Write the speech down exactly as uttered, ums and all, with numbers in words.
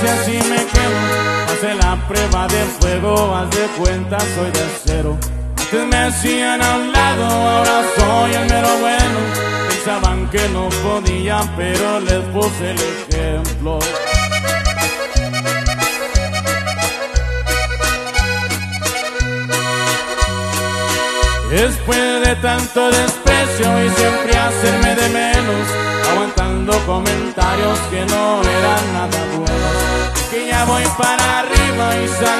si así me quemo. Hace la prueba de fuego, haz de cuenta soy de acero. Antes me hacían a un lado, ahora soy el mero bueno. Pensaban que no podían, pero les puse el ejemplo. Después de tanto desprecio y siempre hacerme de menos, aguantando comentarios que no eran nada buenos, que ya voy para arriba y sal